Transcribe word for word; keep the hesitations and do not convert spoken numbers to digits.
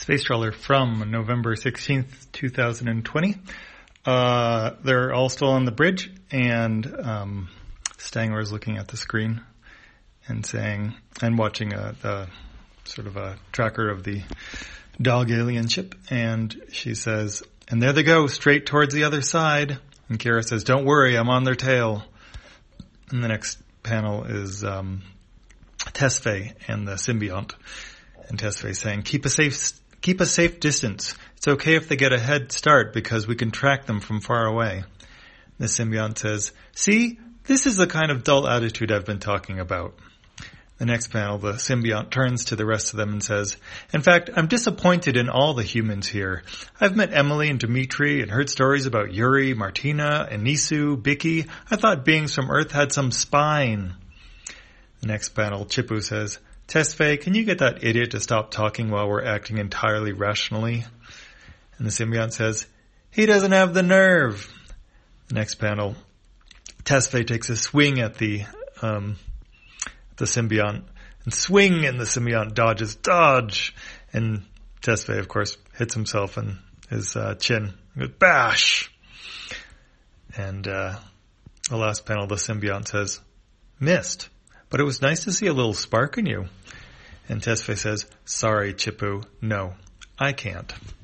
Space Trawler from November sixteenth, twenty twenty. Uh, they're all still on the bridge, and um, Stanger is looking at the screen and saying, and watching a, the sort of a tracker of the dog alien ship, and she says, and there they go, straight towards the other side. And Kira says, don't worry, I'm on their tail. And the next panel is um, Tesfaye and the symbiont. And Tesfaye saying, keep a safe keep a safe distance. It's okay if they get a head start because we can track them from far away. The symbiont says, see, this is the kind of dull attitude I've been talking about. The next panel, the symbiont turns to the rest of them and says, in fact, I'm disappointed in all the humans here. I've met Emily and Dimitri and heard stories about Yuri, Martina, Anisu, Bicky. I thought beings from Earth had some spine. The next panel, Chipu says, Tesfaye, can you get that idiot to stop talking while we're acting entirely rationally? And the symbiont says, he doesn't have the nerve. The next panel, Tesfaye takes a swing at the um, the symbiont, and swing, and the symbiont dodges, dodge. And Tesfaye, of course, hits himself in his uh, chin. With bash! And uh, the last panel, the symbiont says, missed. But it was nice to see a little spark in you. And Tesfaye says, sorry, Chipu, no, I can't.